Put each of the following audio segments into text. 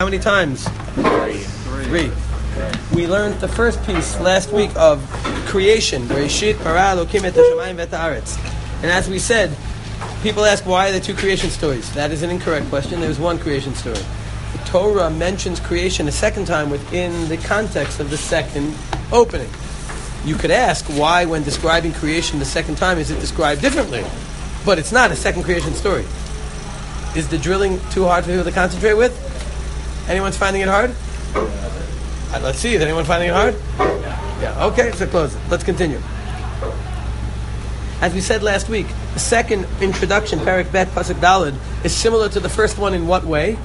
many times? Three. We learned the first piece last week of creation. Bereshit bara Elokim et hashamayim v'et haaretz. And as we said, people ask why are there two creation stories? That is an incorrect question. There's one creation story. The Torah mentions creation a second time within the context of the second opening. You could ask why, when describing creation the second time, is it described differently? But it's not a second creation story. Is the drilling too hard for people to concentrate with? Anyone's finding it hard? Let's see. Is anyone finding it hard? Yeah. Okay, so close it. Let's continue. As we said last week, the second introduction, Perek Bet, Pasuk Daled, is similar to the first one in what way?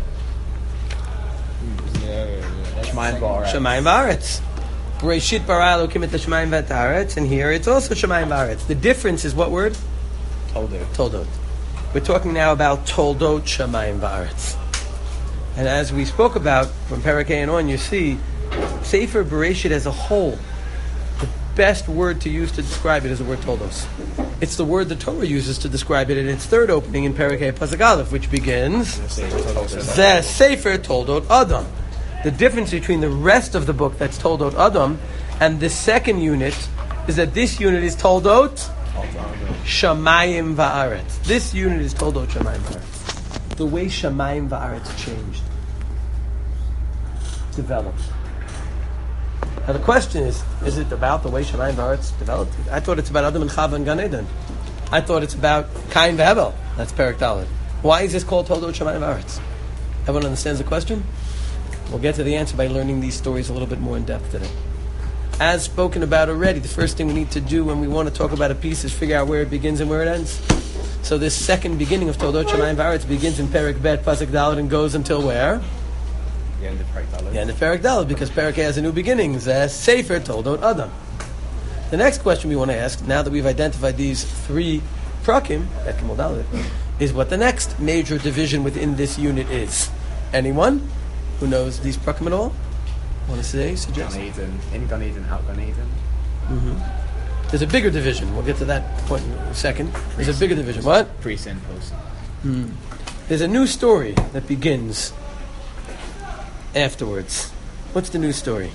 Shemayim v'aretz. Bereshit bara Elokim et hashamayim v'et haaretz, and here it's also Shemayim v'aretz. The difference is what word? Toldot. We're talking now about Toldot Shemayim v'aretz. And as we spoke about from Perek A and on, you see Sefer Bereshit as a whole, the best word to use to describe it is the word Toldos. It's the word the Torah uses to describe it in its third opening in Perek A Pasuk Aleph, which begins Zeh Sefer Toldot Adam. The difference between the rest of the book that's Toldot Adam and the second unit is that this unit is Toldot Shamayim Va'aretz. This unit is Toldot Shamayim Va'aretz. The way Shamayim Va'aretz changed, developed. Now the question is it about the way Shamayim Va'aretz developed? I thought it's about Adam and Chava and Gan Eden. I thought it's about Cain v'Hevel. That's Perek Daled. Why is this called Toldot Shamayim Va'aretz? Everyone understands the question? We'll get to the answer by learning these stories a little bit more in depth today. As spoken about already, the first thing we need to do when we want to talk about a piece is figure out where it begins and where it ends. So this second beginning of Toldot Shamayim Va'aretz begins in Perek Bet, Pasuk Daled, and goes until where? The end of Perek Daled. The end of Perek Daled, because Perek A has a new beginning. Zeh Sefer Toldot Adam. The next question we want to ask, now that we've identified these three prakim, Bet Gimel Daled, is what the next major division within this unit is. Anyone who knows these prakim at all? Want to say, suggest? Gan Eden, in Gan Eden, out Gan Eden. Mm-hmm. There's a bigger division. We'll get to that point in a second. There's a bigger division. What? Pre-sin, post-sin. There's a new story that begins afterwards. What's the new story?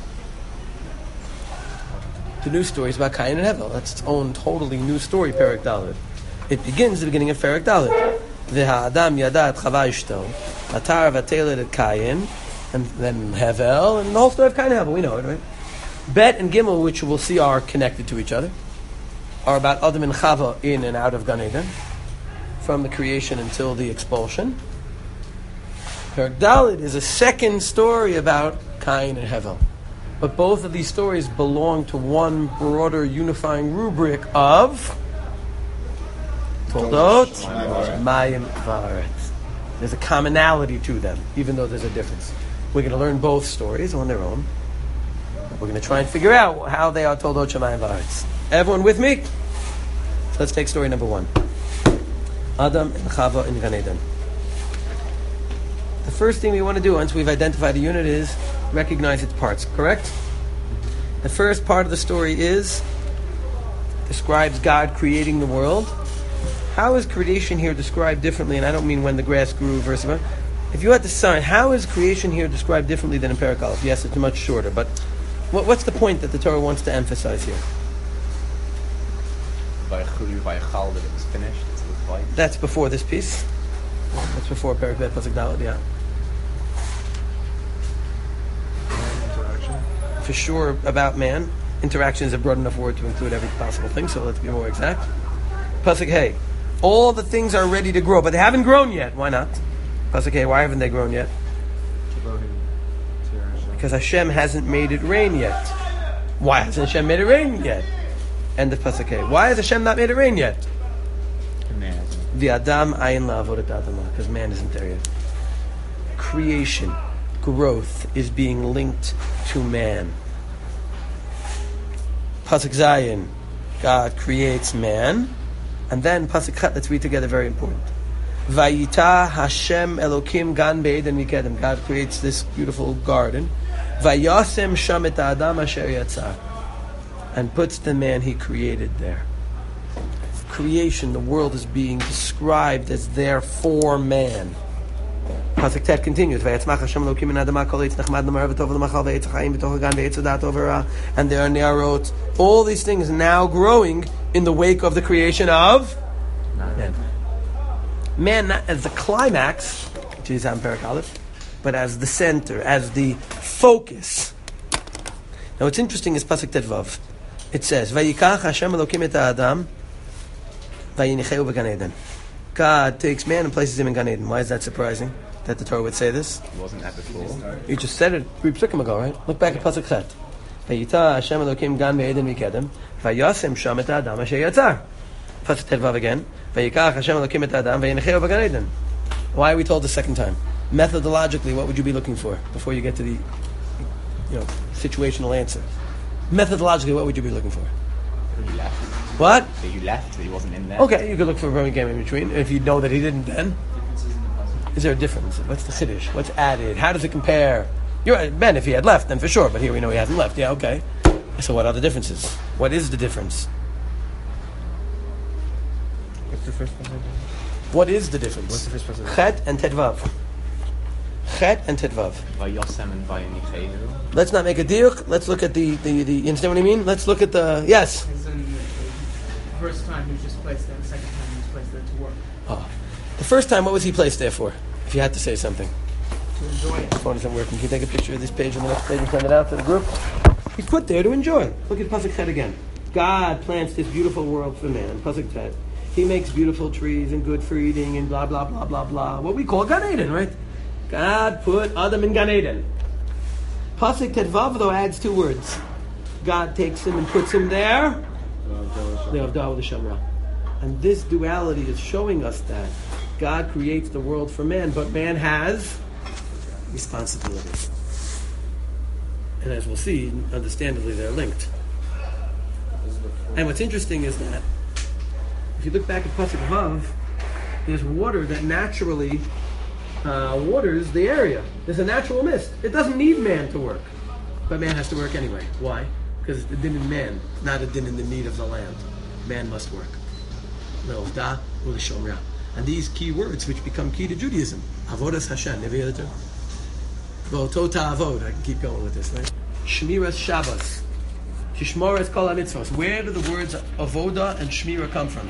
The new story is about Cain and Hevel. That's its own totally new story, Perek Daled. It begins at the beginning of Perek Daled. V'ha'adam yada et Chava ishto, atar v'ateled et Cain, and then Hevel, and the whole story of Cain and Hevel. We know it, right? Bet and Gimel, which we'll see are connected to each other, are about Adam and Chava in and out of Gan Eden, from the creation until the expulsion. Perek Daled is a second story about Cain and Hevel. But both of these stories belong to one broader unifying rubric of Toldot Shamayim Va'aretz. There's a commonality to them, even though there's a difference. We're going to learn both stories on their own. We're going to try and figure out how they are Toldot Shamayim Va'aretz. Everyone with me? So let's take story number one. Adam and Chava in Gan Eden. The first thing we want to do once we've identified a unit is recognize its parts, correct? The first part of the story describes God creating the world. How is creation here described differently? And I don't mean when the grass grew versus... If you had to sign, how is creation here described differently than in Perek Aleph? Yes, it's much shorter, but what's the point that the Torah wants to emphasize here? By Chal, that it was finished. That's before this piece. That's before Perek Bet Pasuk Daled, yeah. For sure about man. Interaction is a broad enough word to include every possible thing, so let's be more exact. Pasuk Hey. All the things are ready to grow, but they haven't grown yet. Why not? Pasuk Hey, why haven't they grown yet? Because Hashem hasn't made it rain yet. Why hasn't Hashem made it rain yet? End of Pasuk Hey. Why has Hashem not made it rain yet? The Adam ayin la'avodat Adamah, because man isn't there yet. Creation, growth is being linked to man. Pasuk Zayin, God creates man, and then Pasuk Chet, let's read together, very important. Vayita Hashem Elokim Gan Be'eden Mikedem. God creates this beautiful garden. Vayasem Sham et Adam Asher Yatzar, and puts the man he created there. Creation, the world is being described as there for man. Pasuk Tet continues, "Vayetzmach Hashem Elokim min adama kol eitz nachmad l'marav v'tov l'machal v'eitz ha'chaim v'toch hagan v'eitz hadat overah." And there are ne'arot. All these things now growing in the wake of the creation of man. Man not as the climax, which is Perek Aleph, but as the center, as the focus. Now what's interesting is Pasuk Tet Vav. It says, "Vayikach Hashem Elokim et ha'adam vayinicheu v'gan Eden." God takes man and places him in Gan Eden. Why is that surprising that the Torah would say this? It wasn't that before. You just said it 3 psukim ago, right? Look back at Pasuk Chet. Vayita Hashem Elokim Gan Eden Mikedem Vayasem Sham et Adam Asher Yatzar. Pasuk Tet Vav again. Vayikach Hashem Elokim et Adam Vayinicheu v'gan Eden. Why are we told the second time? Methodologically, what would you be looking for before you get to the situational answer? Methodologically, what would you be looking for? He left. What? So you left, so he wasn't in there. Okay, you could look for a Roman game in between. If you know that he didn't, then is there a difference? What's the chiddush? What's added? How does it compare? You're right, Ben, if he had left, then for sure. But here we know he hasn't left. Yeah, okay. So what are the differences? What is the difference? What's the first one? What is the difference? What's the first person? Chet and Tetvav. Chet and Tetvav. Vayosem and Vayinicheu. Let's not make a deal. Let's look at the. You understand what I mean? Let's look at the. Yes. The first time he was just placed there, the second time he was placed there to work. Oh. The first time, what was he placed there for? If you had to say something. To enjoy it. Phone isn't working. Can you take a picture of this page on the next page and send it out to the group? He's put there to enjoy. Look at Pasuk Chet again. God plants this beautiful world for man. Pasuk Chet. He makes beautiful trees and good for eating and blah, blah, blah, blah, blah. What we call Gan Eden, right? God put Adam in Gan Eden. Pasuk Tet Vav, though, adds 2 words. God takes him and puts him there. And this duality is showing us that God creates the world for man, but man has responsibilities. And as we'll see, understandably, they're linked. And what's interesting is that if you look back at Pasuk Vav, there's water that naturally waters the area. There's a natural mist. It doesn't need man to work. But man has to work anyway. Why? Because it's the din in man, not a din in the need of the land. Man must work. And these key words, which become key to Judaism, Avodas Hashem, every other term. Votota Avod, I can keep going with this, right? Shmiras Shabbos, Tishmoras Kol HaMitzvos. Where do the words Avoda and Shmira come from?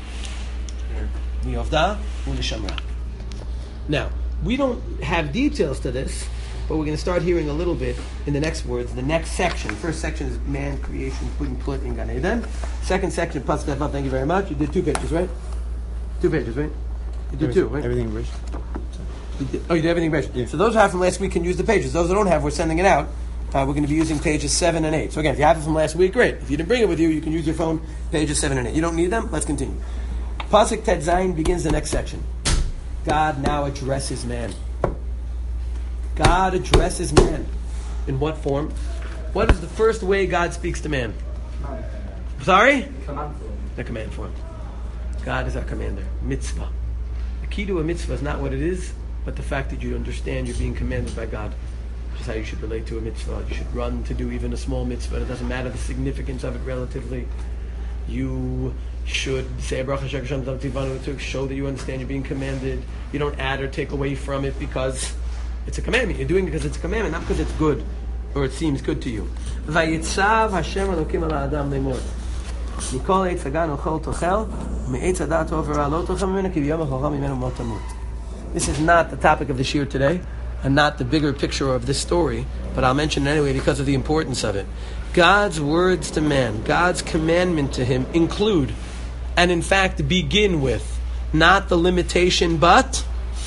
Mi'ovda u'nishamra. Now, we don't have details to this, but we're going to start hearing a little bit in the next words, the next section. First section is man creation, put in Gan Eden. Second section, Pasuk Tet Vav, thank you very much. You did 2 pages, right? 2 pages, right? You did 2, right? Everything rich. You did everything rich. Yeah. So those who have from last week can use the pages. Those who don't have, we're sending it out. We're going to be using pages 7 and 8. So again, if you have it from last week, great. If you didn't bring it with you, you can use your phone, pages 7 and 8. You don't need them? Let's continue. Pasuk Tet Zayin begins the next section. God now addresses man. God addresses man. In what form? What is the first way God speaks to man? Sorry? The command form. God is our commander. Mitzvah. The key to a mitzvah is not what it is, but the fact that you understand you're being commanded by God. Which is how you should relate to a mitzvah. You should run to do even a small mitzvah. It doesn't matter the significance of it relatively. You should say a bracha shekasham tivanu to show that you understand you're being commanded. You don't add or take away from it because it's a commandment. You're doing it because it's a commandment, not because it's good or it seems good to you. Vayitzav Hashem Elokim al Adam lemor. Mikol eitz hagan ochol tochel, me'etz hadat overah lo tochel mimenu ki b'yom ha'chol mimenu mo tamut. This is not the topic of the shir today, and not the bigger picture of this story, but I'll mention it anyway because of the importance of it. God's words to man, God's commandment to him include, and in fact begin with, not the limitation, but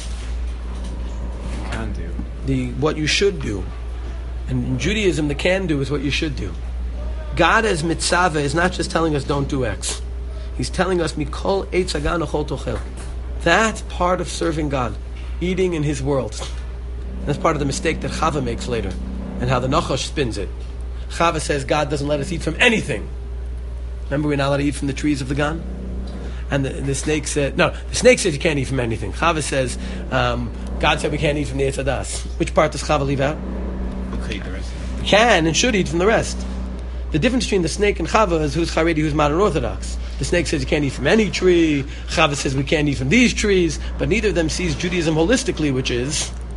Can do. the what you should do. And in Judaism, the can do is what you should do. God as mitzvah is not just telling us don't do X. He's telling us mikol eitz hagan ochol tochel. That's part of serving God, eating in His world. That's part of the mistake that Chava makes later, and how the Nachash spins it. Chava says God doesn't let us eat from anything. Remember, we're not allowed to eat from the trees of the Gan? And the snake said, no, the snake says you can't eat from anything. Chava says, God said we can't eat from the Eitz Hadas. Which part does Chava leave out? Okay, the rest. We can and should eat from the rest. The difference between the snake and Chava is who's Haredi, who's modern Orthodox. The snake says you can't eat from any tree. Chava says we can't eat from these trees. But neither of them sees Judaism holistically, which is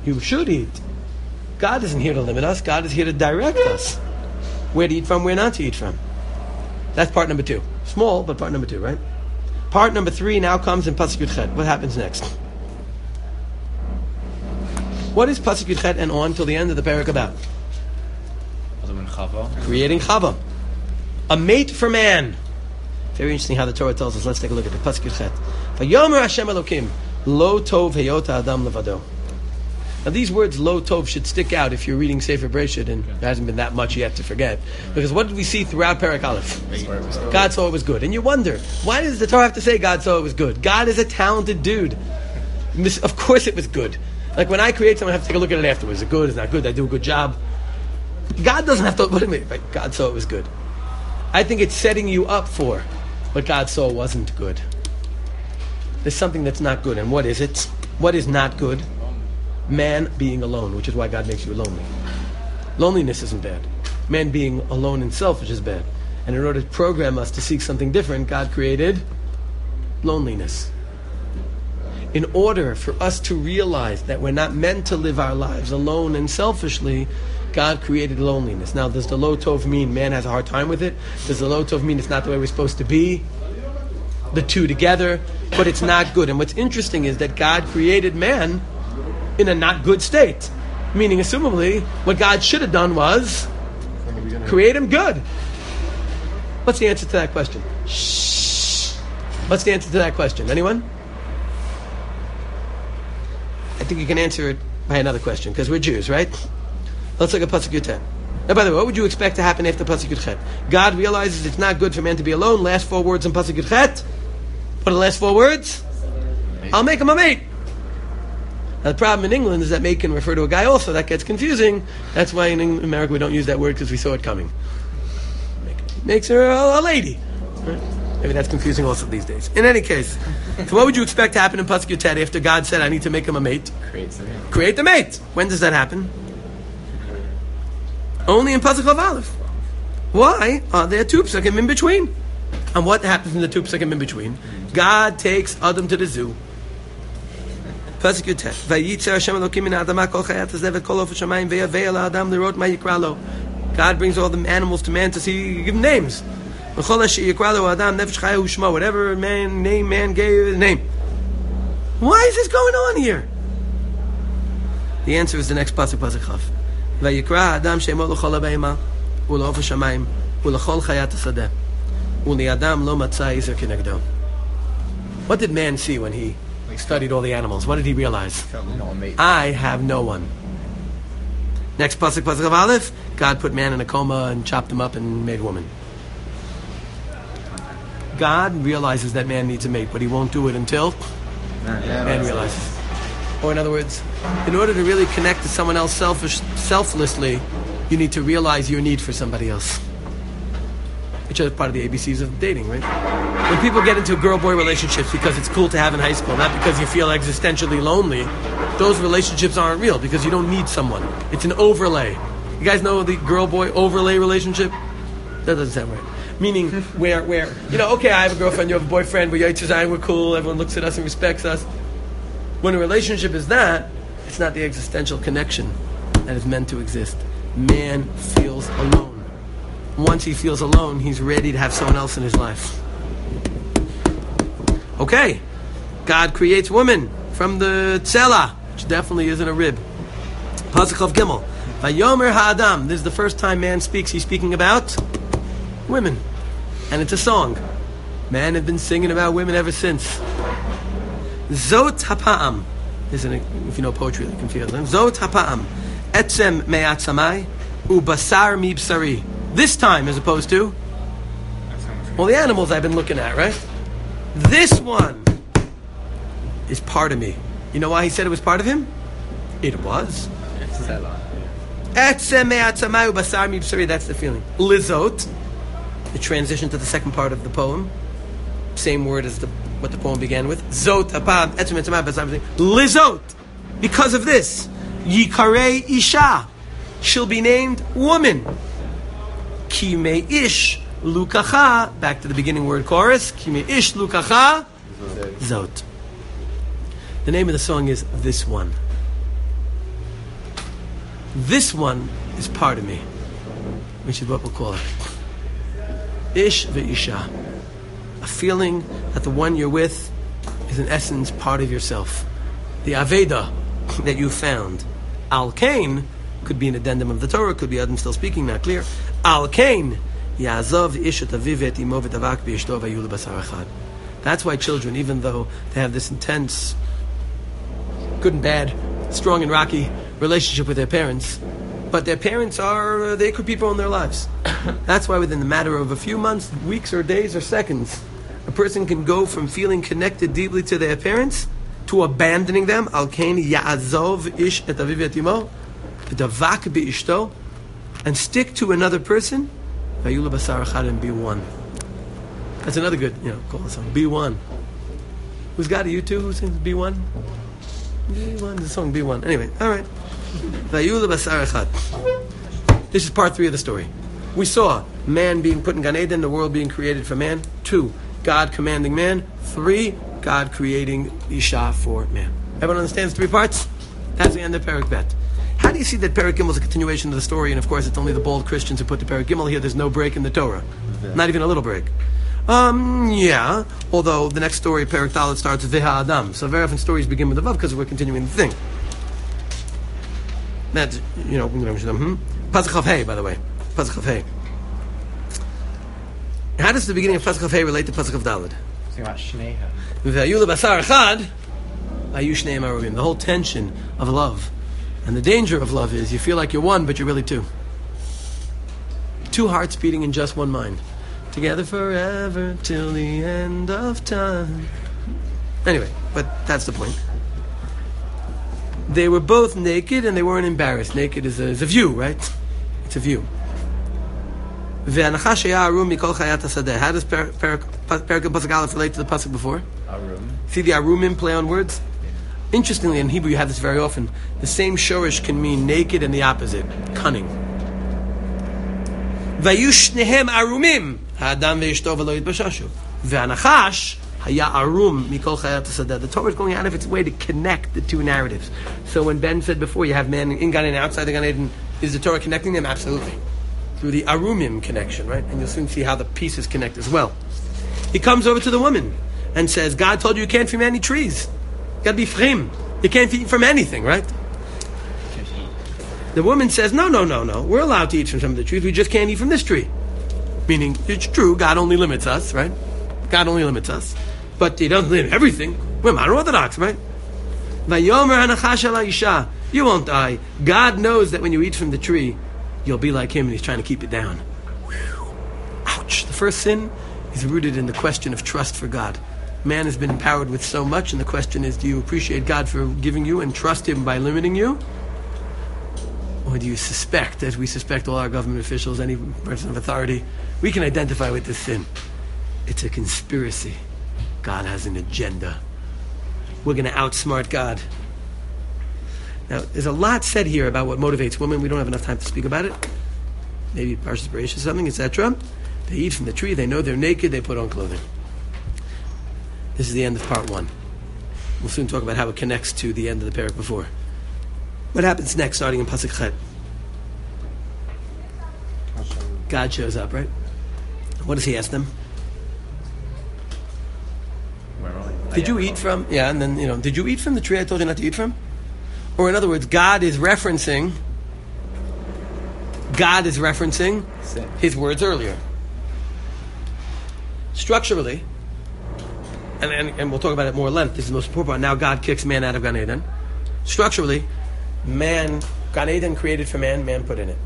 You should eat. God isn't here to limit us. God is here to direct us. Where to eat from, where not to eat from. That's part number 2. Small, but part number 2, right? Part number 3 now comes in Pasuk Yud Chet. What happens next? What is Pasuk Yud Chet and on till the end of the parak about? Creating Chava. A mate for man. Very interesting how the Torah tells us. Let's take a look at the Pasuk Yud Chet. Vayomer Hashem Elokim, Lo Tov Heyota Adam Levado. Now these words Lo Tov should stick out if you're reading Sefer Bereshit, and there hasn't been that much yet to forget. Because what did we see throughout Parak Aleph? God saw it was good. And you wonder, why does the Torah have to say God saw it was good? God is a talented dude. Of course it was good. Like when I create something, I have to take a look at it afterwards. Is it good? Is it not good? Did I do a good job? God doesn't have to, what do you mean? God saw it was good. I think it's setting you up for what God saw wasn't good. There's something that's not good. And what is it? What is not good? Man being alone, which is why God makes you lonely. Loneliness isn't bad. Man being alone and selfish is bad. And in order to program us to seek something different, God created loneliness. In order for us to realize that we're not meant to live our lives alone and selfishly, God created loneliness. Now, does the Lo Tov mean man has a hard time with it? Does the Lo Tov mean it's not the way we're supposed to be? The two together, but it's not good. And what's interesting is that God created man in a not good state. Meaning, assumably, what God should have done was create him good. What's the answer to that question? Shh. What's the answer to that question? Anyone? I think you can answer it by another question, because we're Jews, right? Let's look at Pasuk Yud Chet. Now, by the way, what would you expect to happen after Pasuk Yud Chet? God realizes it's not good for man to be alone. Last 4 words in Pasuk Yud Chet. What are the last 4 words? I'll make him a mate. Now, the problem in England is that mate can refer to a guy also. That gets confusing. That's why in America we don't use that word, because we saw it coming. Makes her a lady. Right? Maybe that's confusing also these days. In any case, so what would you expect to happen in Pasuk Yud Chet after God said, I need to make him a mate? Create the mate. When does that happen? Only in Pasuk Lav Aleph. Why are there 2 psukim in between? And what happens in the 2 psukim in between? God takes Adam to the zoo. Pasuk Yud Chet. Vayitzer Hashem Elokim min ha'adama kol chayat hazev et kol of hashamayim ve'yavei el ha'adam lirot ma yikra lo. God brings all the animals to man to see, give them names. Whatever man gave his name. Why is this going on here? The answer is the next pasuk, Pasuk Chav. Vayikra Adam shemo l'chol ha'beima u'lo'of hashamayim u'l'chol chayat hasadeh u'li'adam lo matza izer kinegdo. What did man see when he studied all the animals? What did he realize? I have no one. Next pasuk, Pasuk of Aleph. God put man in a coma and chopped him up and made woman. God realizes that man needs a mate, but he won't do it until man realizes. Or in other words, in order to really connect to someone else selflessly, you need to realize your need for somebody else. Which are part of the ABCs of dating, right? When people get into girl-boy relationships because it's cool to have in high school, not because you feel existentially lonely, those relationships aren't real because you don't need someone. It's an overlay. You guys know the girl-boy overlay relationship? That doesn't sound right. Meaning where okay, I have a girlfriend, you have a boyfriend, we're Yitzhak, we're cool, everyone looks at us and respects us. When a relationship is that, it's not the existential connection that is meant to exist. Man feels alone. Once he feels alone, he's ready to have someone else in his life. Okay, God creates woman from the tzela, which definitely isn't a rib. Pasuk of Gimel. Vayomer ha'adam. This is the first time man speaks. He's speaking about women. And it's a song. Man had been singing about women ever since. Zot ha'pa'am. If you know poetry, you can feel them. Zot ha'pa'am. Etzem me'at samai u'basar mibsari. This time, as opposed to all the animals I've been looking at, right? This one is part of me. You know why he said it was part of him? It was. Etzem me'at samai u'basar mibsari. That's the feeling. Lizot. The transition to the second part of the poem. Same word as what the poem began with. Zot apam etzem etzemah basar. Lizot. Because of this, Yikarei Isha. She'll be named woman. Ki ish lukacha. Back to the beginning word chorus. Ki ish lukacha. Zot. The name of the song is This One. This one is part of me, which is what we'll call it. Ish ve'isha. A feeling that the one you're with is in essence part of yourself. The Aveda that you found. Al Kain could be an addendum of the Torah, could be Adam still speaking, not clear. Al Kain Ya'azov ish et aviv et imo v'tavak b'ishto v'ayul basar echad. That's why children, even though they have this intense, good and bad, strong and rocky relationship with their parents, but their parents are the anchor people in their lives. That's why within the matter of a few months, weeks or days or seconds, a person can go from feeling connected deeply to their parents to abandoning them. Al kain ya'azov ish et aviv et imo v'tavak b'ishto, and stick to another person. V'ayul basar echad, and be one. That's another good, call the song. Be one. Who's got it? You two? Who sings Be One? Be One. The song Be One. Anyway, all right. V'ayul basar echad. This is part 3 of the story. We saw man being put in Gan Eden, the world being created for man. 2, God commanding man. 3, God creating Isha for man. Everyone understands 3 parts? That's the end of Perek Bet. How do you see that Perek Gimel is a continuation of the story? And of course, it's only the bold Christians who put the Perek Gimel here. There's no break in the Torah. Not even a little break. Yeah. Although the next story, Perek Dalet, starts with Viha Adam. So very often stories begin with the Vav because we're continuing the thing. That's, Pasuk Chav Hei, by the way. Pasuk Chav Hei. How does the beginning of Pasuk Chav Hei relate to Pasuk Chav Dalet? It's about Shneha. V'ayul basar echad, v'ayu shnei maruvim. The whole tension of love. And the danger of love is you feel like you're one, but you're really 2. 2 hearts beating in just one mind. Together forever till the end of time. Anyway, but that's the point. They were both naked and they weren't embarrassed. Naked is a view, right? It's a view. Ve'anachash haya arum mikol chayat hasadeh. How does Perek Pasuk Aleph relate to the Pasuk before? Arum. See the arumim play on words? Interestingly, in Hebrew you have this very often. The same shorish can mean naked and the opposite, cunning. Vayushnehem arumim, ha'adam ve'ishto v'lo yitbashashu. Ve'anachash haya arum mikol chayat hasadeh. The Torah is going out of its way to connect the 2 narratives. So when Ben said before, you have man in Gan Eden, outside the Gan Eden, is the Torah connecting them? Absolutely. Through the arumim connection, right? And you'll soon see how the pieces connect as well. He comes over to the woman and says, God told you can't eat from any trees. You gotta be frem. You can't eat from anything, right? The woman says, no. We're allowed to eat from some of the trees. We just can't eat from this tree. Meaning, it's true, God only limits us, right? God only limits us. But He doesn't limit everything. We're modern Orthodox, right? Vayomer hanachash ala isha. You won't die. God knows that when you eat from the tree, you'll be like Him and He's trying to keep it down. Whew. Ouch. The first sin is rooted in the question of trust for God. Man has been empowered with so much, and the question is, do you appreciate God for giving you and trust Him by limiting you? Or do you suspect, as we suspect all our government officials, any person of authority, we can identify with this sin? It's a conspiracy. God has an agenda. We're going to outsmart God. Now, there's a lot said here about what motivates women. We don't have enough time to speak about it. Maybe Parshas Bereishis or something, etc. They eat from the tree. They know they're naked. They put on clothing. This is the end of part 1. We'll soon talk about how it connects to the end of the parak before. What happens next, starting in Pasuk Chet? God shows up, right? What does He ask them? Where are we? Did you eat from? Yeah, and then, did you eat from the tree I told you not to eat from? Or in other words, God is referencing Sin. His words earlier. Structurally, and we'll talk about it more at length, this is the most important part. Now God kicks man out of Gan Eden. Structurally, Gan Eden created for man, man put in it.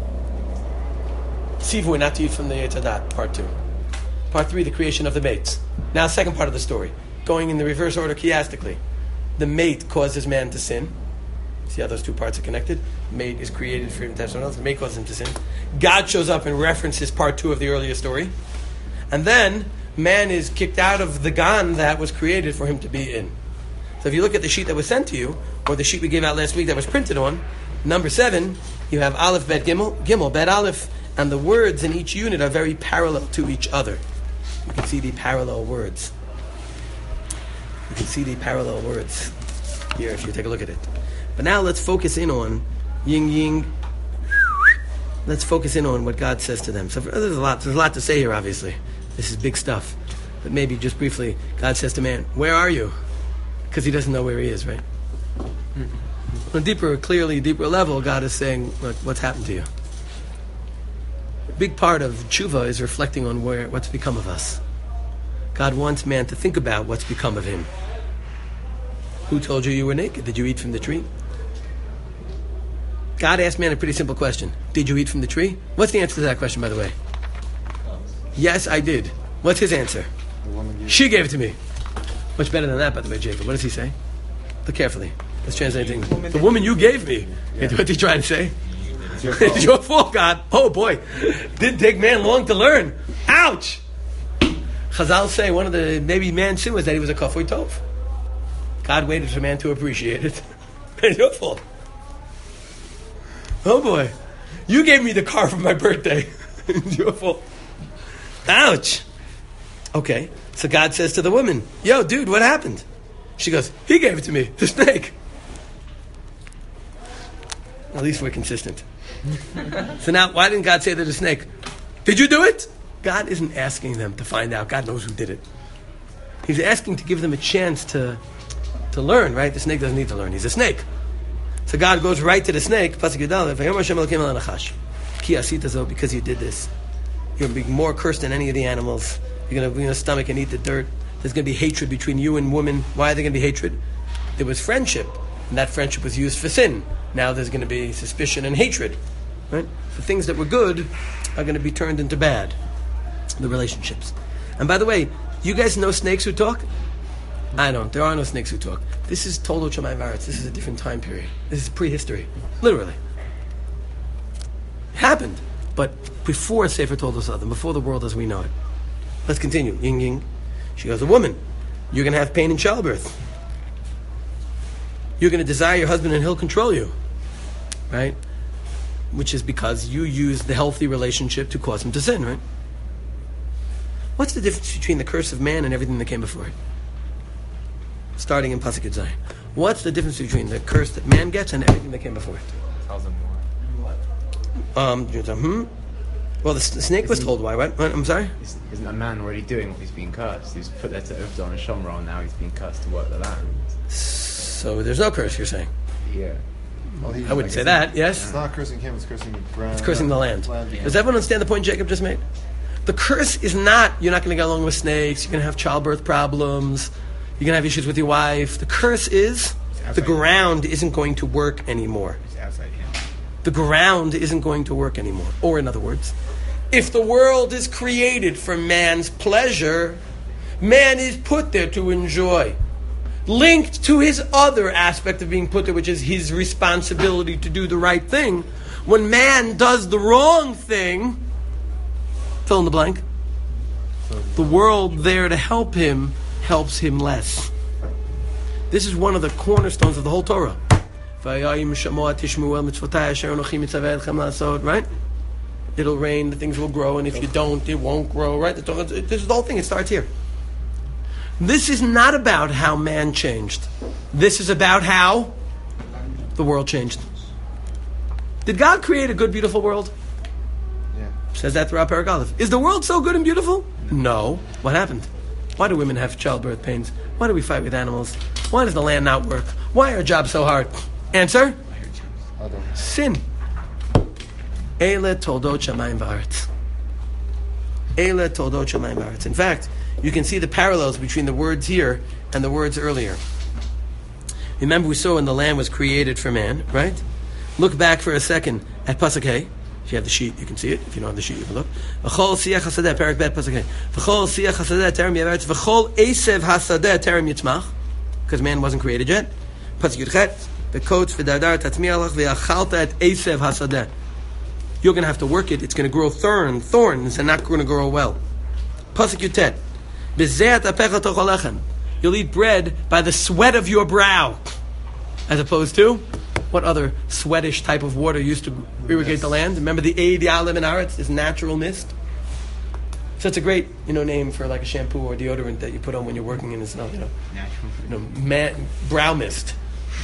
Tzivu not to eat from the Yetzer Hadat, part 2. Part 3, the creation of the mates. Now, second part of the story, going in the reverse order chiastically. The mate causes man to sin. See how those 2 parts are connected? Mate is created for him to have someone else. The mate causes him to sin. God shows up and references part 2 of the earlier story. And then man is kicked out of the Gan that was created for him to be in. So if you look at the sheet that was sent to you, or the sheet we gave out last week that was printed on, number 7, you have Aleph, Bet, Gimel, Bet, Aleph, and the words in each unit are very parallel to each other. You can see the parallel words. Here if you take a look at it. But now let's focus in on Yin Yin. Let's focus in on what God says to them. So there's a lot to say here, obviously. This is big stuff. But maybe just briefly, God says to man, where are you? Because he doesn't know where he is, right? On a deeper level, God is saying, what's happened to you? A big part of tshuva is reflecting on what's become of us. God wants man to think about what's become of him. Who told you were naked? Did you eat from the tree? God asked man a pretty simple question. Did you eat from the tree? What's the answer to that question, by the way? Yes, I did. What's his answer? She gave it to me. Much better than that, by the way, Jacob. What does he say? Look carefully. Let's translate things. The woman you gave me. Yeah. What's he trying to say? It's your fault, God. Oh boy. Didn't take man long to learn. Ouch! Chazal say one of the maybe man's sin was that he was a kafui tov. God waited for man to appreciate it. It's your fault. Oh boy. You gave me the car for my birthday. It's your fault. Ouch! Okay, so God says to the woman, yo, dude, what happened? She goes, he gave it to me, the snake. At least we're consistent. So now, why didn't God say to the snake, did you do it? God isn't asking them to find out. God knows who did it. He's asking to give them a chance to learn, right? The snake doesn't need to learn. He's a snake. So God goes right to the snake, because you did this. You're going to be more cursed than any of the animals. You're going to be in a stomach and eat the dirt. There's going to be hatred between you and woman. Why are there going to be hatred? There was friendship, and that friendship was used for sin. Now there's going to be suspicion and hatred. Right? The things that were good are going to be turned into bad. The relationships. And by the way, you guys know snakes who talk? I don't. There are no snakes who talk. This is Toldo Shamayim V'Aretz. This is a different time period. This is prehistory. Literally. It happened. But before Sefer Toldos Adam, before the world as we know it. Let's continue. Ying Ying. She goes, a woman, you're going to have pain in childbirth. You're going to desire your husband and he'll control you. Right? Which is because you use the healthy relationship to cause him to sin, right? What's the difference between the curse of man and everything that came before it? Starting in Pasuk Yud Zayin. What's the difference between the curse that man gets and everything that came before it? Tells him more. Well, the snake was told why. What? I'm sorry? Isn't a man already doing what he's being cursed? He's put there to Uvdon and Shomron, and now he's being cursed to work the land. So there's no curse, you're saying? Yeah. Well, I wouldn't say that, yes? It's not cursing him, it's cursing the ground. It's cursing the land. Yeah. Does everyone understand the point Jacob just made? The curse is not, you're not going to get along with snakes, you're going to have childbirth problems, you're going to have issues with your wife. The curse is, the ground isn't going to work anymore. It's outside him. The ground isn't going to work anymore. Or in other words, if the world is created for man's pleasure, man is put there to enjoy. Linked to his other aspect of being put there, which is his responsibility to do the right thing. When man does the wrong thing, fill in the blank, the world there to help him helps him less. This is one of the cornerstones of the whole Torah. Right? It'll rain, the things will grow, and if you don't, it won't grow, right? This is the whole thing, it starts here. This is not about how man changed. This is about how the world changed. Did God create a good, beautiful world? Yeah. Says that throughout Perek Aleph. Is the world so good and beautiful? No. What happened? Why do women have childbirth pains? Why do we fight with animals? Why does the land not work? Why are jobs so hard? Answer? Sin. Eile toldot shamayim v'aretz. Eile toldot shamayim v'aretz. In fact, you can see the parallels between the words here and the words earlier. Remember, we saw when the land was created for man, right? Look back for a second at Pasuk Hey. If you have the sheet, you can see it. If you don't have the sheet, you can look. V'chol siach hasadeh, Perek Bet, Pasuk Hey. V'chol siach hasadeh, terem yavetz. V'chol esev hasadeh, terem yitzmach. Because man wasn't created yet. Pasuk Yud Chet. V'kotz v'dardar tatzmialach v'yachalta et esev hasadeh. You're going to have to work it. It's going to grow thorns, and not going to grow well. Pasuk Yud Tet. You'll eat bread by the sweat of your brow. As opposed to, what other sweatish type of water used to irrigate the land? Remember the Eid Yalim and Aretz, this natural mist? So it's a great, name for like a shampoo or deodorant that you put on when you're working in the snow, brow mist.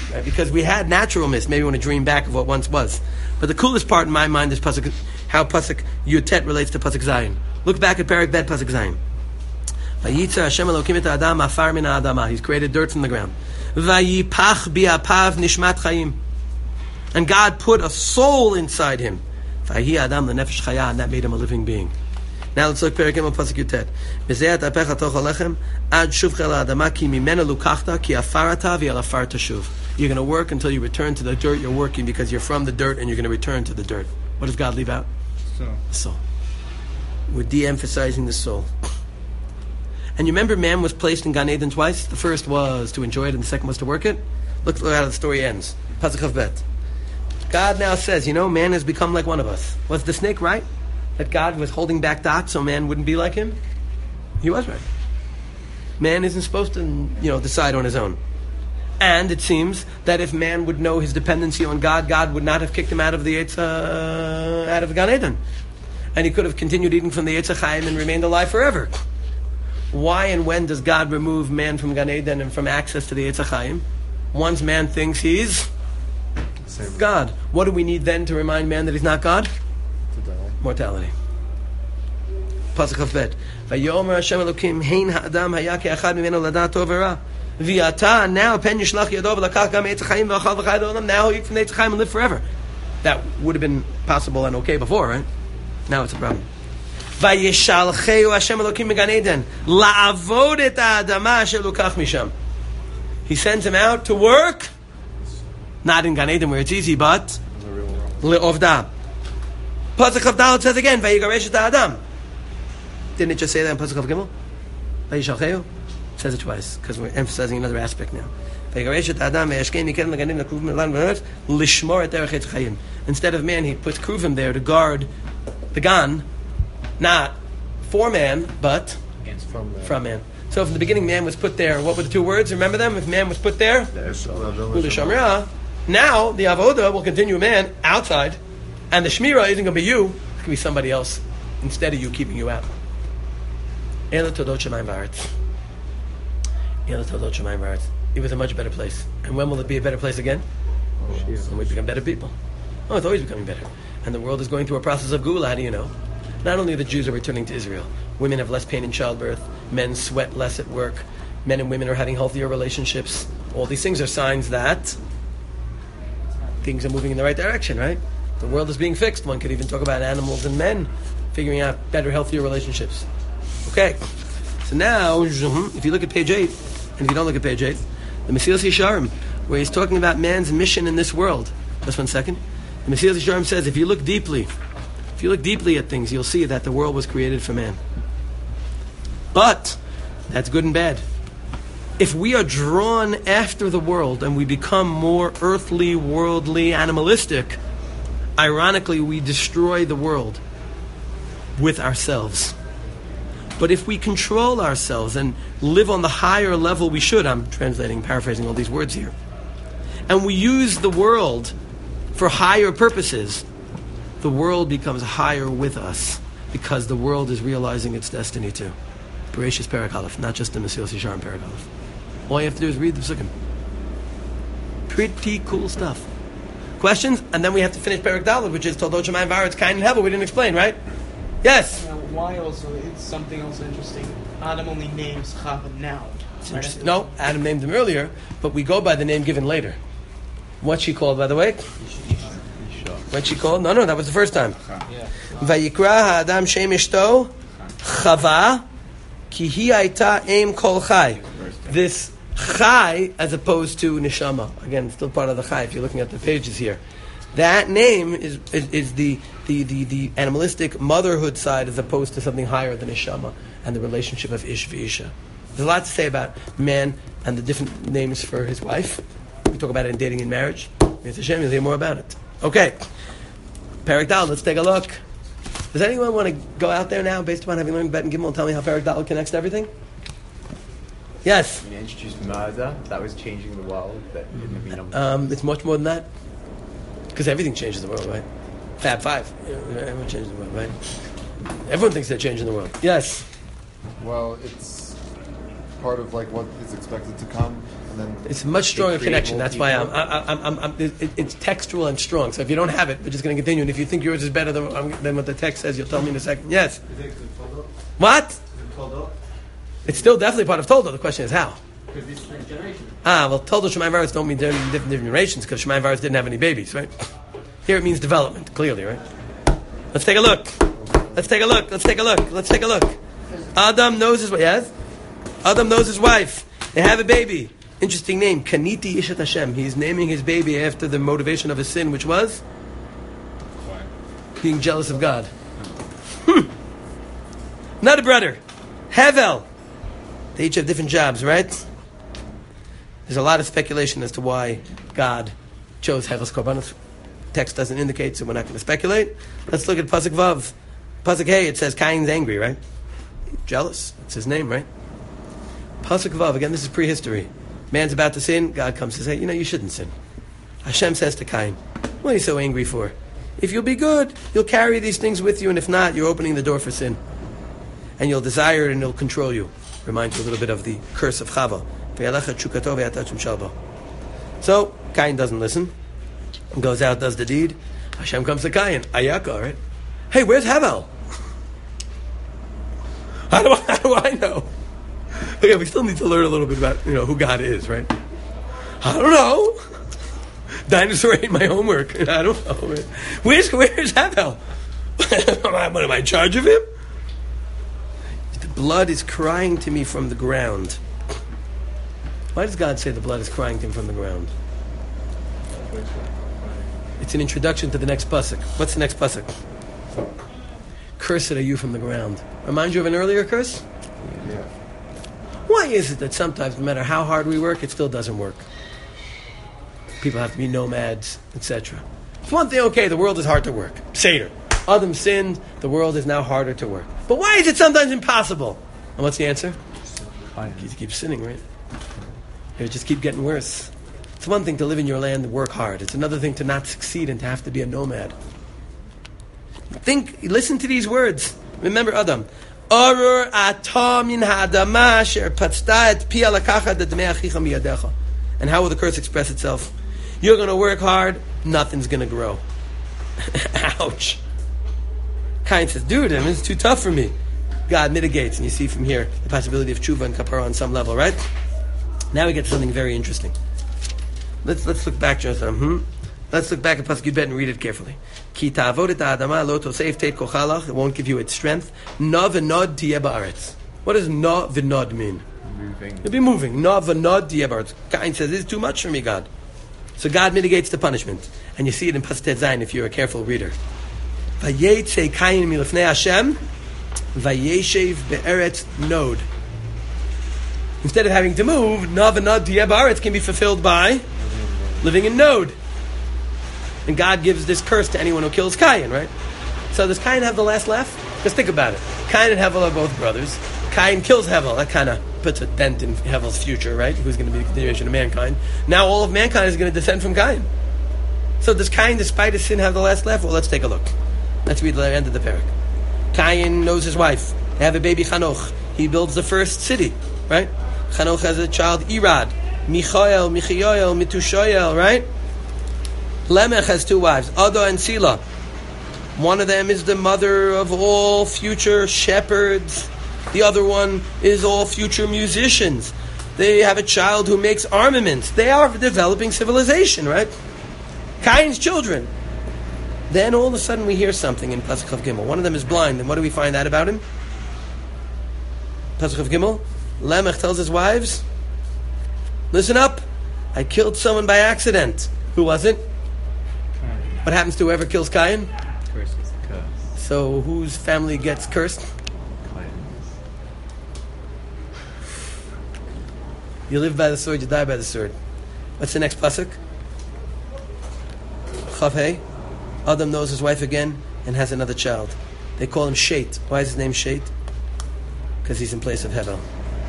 right? Because we had natural mist. Maybe we want to dream back of what once was. But the coolest part in my mind is pasuk, how pasuk Yutet relates to pasuk Zayin. Look back at Perek Bet pasuk Zayin. Vayitzer Hashem Elokim et Adam afar min ha'adama. He's created dirt from the ground. Vayipach bi'apav nishmat chayim. And God put a soul inside him. Vayi Adam lenefesh chaya, and that made him a living being. Now let's look Perek Gimel pasuk Yutet. B'zeh atapecha toch alechem ad shuvcha la'adama ki mimena lukachta ki afarata v'yalafar tashuv. You're going to work until you return to the dirt. You're working because you're from the dirt, and you're going to return to the dirt. What does God leave out? The soul. We're de-emphasizing the soul. And you remember man was placed in Gan Eden twice? The first was to enjoy it, and the second was to work it. Look how the story ends. Pasuk Chav Bet. God now says, man has become like one of us. Was the snake right? That God was holding back dots so man wouldn't be like him? He was right. Man isn't supposed to, decide on his own. And it seems that if man would know his dependency on God, God would not have kicked him out of the out of Gan Eden. And he could have continued eating from the Eitz HaChaim and remained alive forever. Why and when does God remove man from Gan Eden and from access to the Eitz HaChaim? Once man thinks he's God. What do we need then to remind man that he's not God? To die. Mortality. Pasuk Chav Bet. Vayomer Hashem Elokim hein ha'adam haya ke'achad mimeno ladat tov v'ra. V'yata now pen yishlach yado v'lakach gam Eitz HaChaim v'achal v'chai d'olam. Now he'll eat from the Eitz HaChaim and live forever. That would have been possible and okay before, right? Now it's a problem. Vayishalcheu Hashem Elokim megan Eden la'avod et ha'adama asher lukach misham. He sends him out to work, not in Gan Eden where it's easy, but le'ovda. Pasuk Chav Dalet says again, Vayigaresh et ha'adam. Didn't it just say that in Pasuk Chav Gimel? Vayishalcheu? It says it twice because we're emphasizing another aspect now. Instead of man, he puts kruvim there to guard the gan, not for man, but from man. So if in the beginning man was put there, what were the two words? Remember them? If man was put there, now the avoda will continue man outside, and the shmira isn't going to be you, it's going to be somebody else instead of you keeping you out. It was a much better place. And when will it be a better place again? When we become better people. Oh, it's always becoming better. And the world is going through a process of Gula, how do you know? Not only the Jews are returning to Israel, women have less pain in childbirth, men sweat less at work, men and women are having healthier relationships. All these things are signs that things are moving in the right direction, right? The world is being fixed. One could even talk about animals and men figuring out better, healthier relationships. Okay. So now, if you look at page 8, and if you don't look at page 8, the Mesilas Yesharim, where he's talking about man's mission in this world. Just 1 second. The Mesilas Yesharim says, if you look deeply at things, you'll see that the world was created for man. But that's good and bad. If we are drawn after the world and we become more earthly, worldly, animalistic, ironically, we destroy the world with ourselves. But if we control ourselves and live on the higher level we should, I'm paraphrasing all these words here, and we use the world for higher purposes, the world becomes higher with us because the world is realizing its destiny too. Bereshis Perek Aleph, not just the Mesilas Yesharim Perek Aleph. All you have to do is read the Psukim. Pretty cool stuff. Questions? And then we have to finish Perek Dalet, which is Toldot Shemayim V'Aretz, Kain and Hevel. We didn't explain, right? Yes? Why also, it's something else interesting. Adam only names Chava now. Right? No, Adam named him earlier, but we go by the name given later. What's she called, by the way? What's she called? No, that was the first time. Vayikra ha'adam shem ishto Chava ki hi hayta em kol chai. This chai, as opposed to neshama. Again, still part of the chai, if you're looking at the pages here. That name is the animalistic motherhood side as opposed to something higher than neshama and the relationship of ish v'isha. There's a lot to say about man and the different names for his wife. We talk about it in dating and marriage. It's Hashem, you'll hear more about it. Okay. Perek Dalet, let's take a look. Does anyone want to go out there now, based upon having learned Bet and Gimel, and tell me how Perek Dalet connects to everything? Yes? When you introduced murder, that was changing the world. It's much more than that. Because everything changes the world, right? Fab Five. Everyone changes the world, right? Everyone thinks they're changing the world. Yes? Well, it's part of what is expected to come, and and then It's a much stronger create connection. more That's why people. it's textual and strong. So if you don't have it, we're just going to continue. And if you think yours is better than what the text says, you'll tell me in a second. Yes. You think it's Toldo? What? Is it Toldo? It's still definitely part of Toldo. The question is how. Because this is next generation. Well, Toldo Shemayim Varetz don't mean different generations because Shemayim Varetz didn't have any babies, right? Here it means development, clearly, right? Let's take a look. Let's take a look. Let's take a look. Let's take a look. Adam knows his wife. Yes? Adam knows his wife. They have a baby. Interesting name. Kaniti Ishat Hashem. He's naming his baby after the motivation of his sin, which was being jealous of God. Another brother. Hevel. They each have different jobs, right? There's a lot of speculation as to why God chose Hevel's korbanos. Text doesn't indicate, so we're not going to speculate. Let's look at Pasuk Vav. Pasuk Hey, it says Cain's angry, right? Jealous. It's his name, right? Pasuk Vav, again, this is prehistory. Man's about to sin, God comes and says, hey, you shouldn't sin. Hashem says to Cain, what are you so angry for? If you'll be good, you'll carry these things with you, and if not, you're opening the door for sin. And you'll desire it and it'll control you. Reminds you a little bit of the curse of Chava. So, Cain doesn't listen. Goes out, does the deed. Hashem comes to Cain. Ayaka, right? Hey, where's Hevel? How do I know? Okay, we still need to learn a little bit about who God is, right? I don't know. Dinosaur ate my homework. I don't know. Right? Where's Hevel? What am I in charge of him? The blood is crying to me from the ground. Why does God say the blood is crying to him from the ground? It's an introduction to the next pasuk. What's the next pasuk? Cursed are you from the ground. Remind you of an earlier curse? Yeah. Why is it that sometimes, no matter how hard we work, it still doesn't work? People have to be nomads, etc. It's one thing, okay, the world is hard to work. Seder. Adam sinned, the world is now harder to work. But why is it sometimes impossible? And what's the answer? You keep sinning, right? It just keep getting worse. It's one thing to live in your land and work hard. It's another thing to not succeed and to have to be a nomad. Listen to these words. Remember Adam. Arur ata min ha'adama asher patzta et pi alakachad edmei achicha miyadecha. And how will the curse express itself? You're going to work hard, nothing's going to grow. Ouch. Cain says, dude, it's too tough for me. God mitigates, and you see from here the possibility of tshuva and kapara on some level, right? Now we get to something very interesting. Let's look back, Jonathan. Let's look back at Pasuk Yudbet and read it carefully. Ki ta'avod et ha'adama lo tosef teit kochalach. It won't give you its strength. Na v'nod tiyeh ba'aretz. What does na v'nod mean? Moving. It'll be moving. Na v'nod tiyeh ba'aretz. Cain says, this is too much for me, God. So God mitigates the punishment. And you see it in Pasuk Tet Zayin if you're a careful reader. Vayetze Cain milifnei Hashem vayeshev be'eretz nod. Instead of having to move, na v'nod tiyeh ba'aretz can be fulfilled by living in Nod. And God gives this curse to anyone who kills Cain, right? So does Cain have the last laugh? Because think about it. Cain and Hevel are both brothers. Cain kills Hevel. That kind of puts a dent in Hevel's future, right? Who's going to be the continuation of mankind. Now all of mankind is going to descend from Cain. So does Cain, despite his sin, have the last laugh? Well, let's take a look. Let's read the end of the parak. Cain knows his wife. They have a baby, Chanoch. He builds the first city, right? Chanoch has a child, Irad. Michael, Mitushoel, right? Lemech has two wives, Ada and Sila. One of them is the mother of all future shepherds. The other one is all future musicians. They have a child who makes armaments. They are developing civilization, right? Cain's children. Then all of a sudden we hear something in Pasuk of Gimel. One of them is blind, and what do we find out about him? Pasuk of Gimel. Lemech tells his wives, listen up, I killed someone by accident. Who was it? What happens to whoever kills Cain? Curse is the curse. So whose family gets cursed? Cain. You live by the sword, you die by the sword. What's the next pasuk? Chav Hey. Adam knows his wife again and has another child. They call him Shet. Why is his name Shet? Because he's in place of Hevel.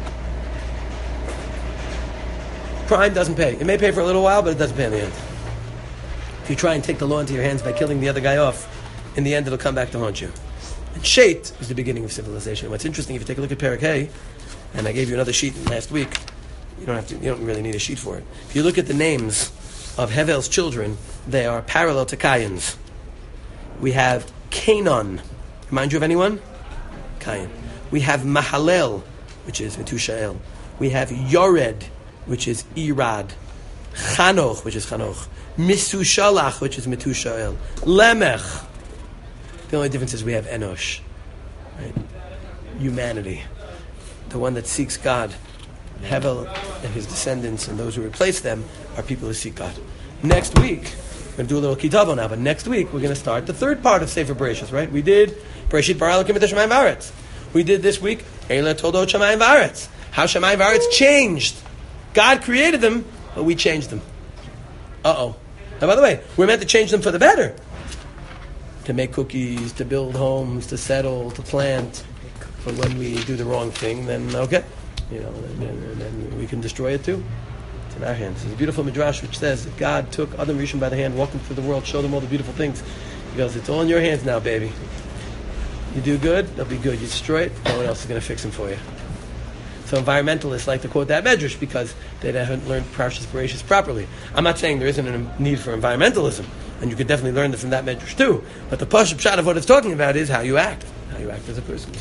Crime doesn't pay. It may pay for a little while, but it doesn't pay in the end. If you try and take the law into your hands by killing the other guy off, in the end it'll come back to haunt you. And Shet is the beginning of civilization. What's interesting, if you take a look at Perek Hey, and I gave you another sheet last week, You don't really need a sheet for it. If you look at the names of Hevel's children, they are parallel to Cain's. We have Canaan. Remind you of anyone? Cain. We have Mahalel, which is Metushael. We have Yored, which is Irad. Chanoch, which is Chanoch. Misushalach, which is Metushael. Lemech. The only difference is we have Enosh. Right? Humanity. The one that seeks God. Hevel and his descendants and those who replace them are people who seek God. Next week, we're going to do a little kitavo now, but next week we're going to start the third part of Sefer Bereshis, right? We did Bereshit bara Elokim et Hashamayim v'aretz. We did this week Eila Toldot Shamayim v'aretz. How Shamayim v'aretz changed. God created them, but we changed them. Uh-oh. Now, by the way, we're meant to change them for the better. To make cookies, to build homes, to settle, to plant. But when we do the wrong thing, then okay. Then we can destroy it too. It's in our hands. There's a beautiful midrash which says that God took Adam Rishon by the hand, walked him through the world, showed him all the beautiful things. He goes, it's all in your hands now, baby. You do good, they'll be good. You destroy it, no one else is going to fix them for you. So environmentalists like to quote that medrash because they haven't learned Parshas Bereshis properly. I'm not saying there isn't a need for environmentalism, and you could definitely learn this from that medrash too. But the pshat of what it's talking about is how you act as a person.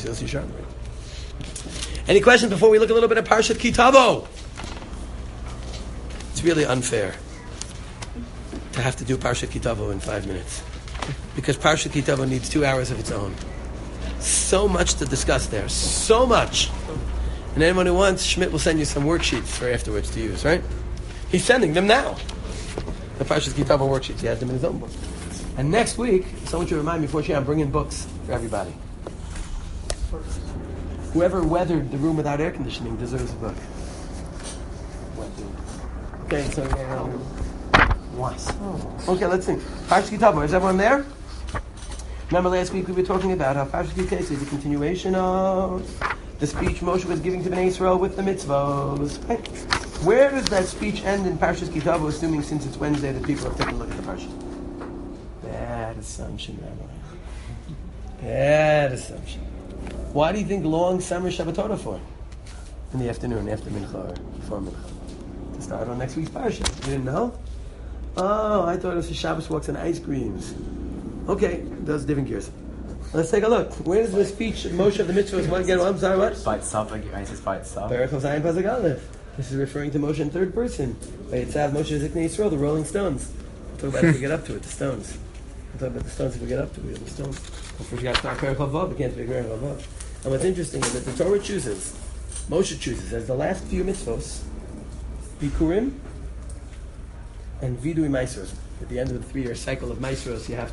Any questions before we look a little bit at Parshat Kitavo? It's really unfair to have to do Parshat Kitavo in 5 minutes, because Parshat Kitavo needs 2 hours of its own. So much to discuss there, so much. And anyone who wants, Schmidt will send you some worksheets for afterwards to use, right? He's sending them now. The Parshat Kitavo worksheets, he has them in his own book. And next week, someone should remind me before I'm bringing books for everybody. Whoever weathered the room without air conditioning deserves a book. Okay, so okay, let's see. Parshat Kitavo, is everyone there? Remember last week we were talking about how Parshat Kitavo is a continuation of the speech Moshe was giving to Bnei Yisrael with the mitzvos. Right? Where does that speech end in Parshat Kitavo, assuming since it's Wednesday that people have taken a look at the Parshat? Bad assumption, Rabbi. Bad assumption. Why do you think long summer Shabbatot for? In the afternoon, after Mincha or before Mincha. To start on next week's Parsha. You didn't know? Oh, I thought it was a Shabbos walks and ice creams. Okay, those different gears. Let's take a look. Where does the speech Moshe of the mitzvahs what again? I'm sorry, what? Fight Saf, it says fight Saf. Berach of Zion Pasuk Aleph. This is referring to Moshe in third person. Vayetzav Moshe Ziknei Yisrael, the Rolling Stones. We'll talk about if we get up to it, the stones. We'll talk about the stones if we get up to it, the stones. First we got to start Perach Vav, we can't speak Perach Vav. And what's interesting is that the Torah chooses, Moshe chooses, as the last few mitzvos, Bikurim and Vidui Maisros. At the end of the 3-year cycle of Maisros, you have